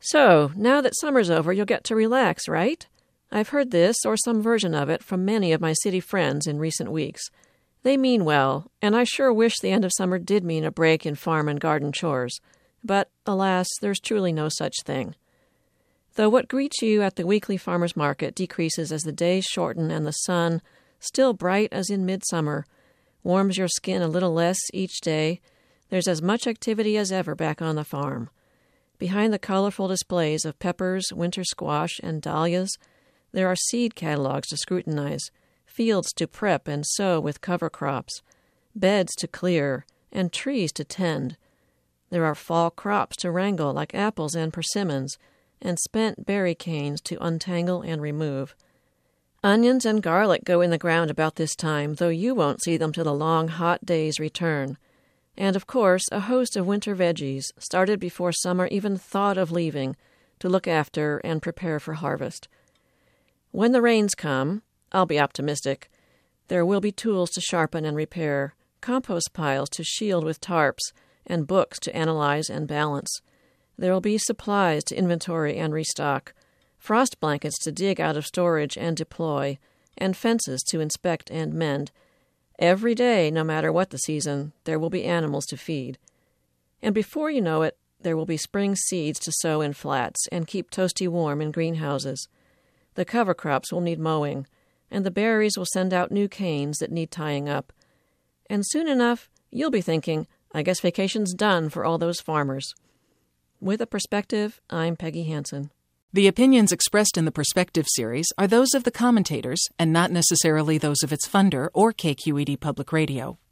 So, now that summer's over, you'll get to relax, right? I've heard this, or some version of it, from many of my city friends in recent weeks. They mean well, and I sure wish the end of summer did mean a break in farm and garden chores. But, alas, there's truly no such thing. Though what greets you at the weekly farmer's market decreases as the days shorten and the sun, still bright as in midsummer, warms your skin a little less each day, there's as much activity as ever back on the farm. Behind the colorful displays of peppers, winter squash, and dahlias, there are seed catalogs to scrutinize, fields to prep and sow with cover crops, beds to clear, and trees to tend. There are fall crops to wrangle like apples and persimmons, and spent berry canes to untangle and remove. Onions and garlic go in the ground about this time, though you won't see them till the long, hot days return. And, of course, a host of winter veggies, started before summer even thought of leaving, to look after and prepare for harvest. When the rains come, I'll be optimistic. There will be tools to sharpen and repair, compost piles to shield with tarps, and books to analyze and balance. There will be supplies to inventory and restock, frost blankets to dig out of storage and deploy, and fences to inspect and mend. Every day, no matter what the season, there will be animals to feed. And before you know it, there will be spring seeds to sow in flats and keep toasty warm in greenhouses. The cover crops will need mowing, and the berries will send out new canes that need tying up. And soon enough, you'll be thinking, I guess vacation's done for all those farmers. With a Perspective, I'm Peggy Hansen. The opinions expressed in the Perspective series are those of the commentators and not necessarily those of its funder or KQED Public Radio.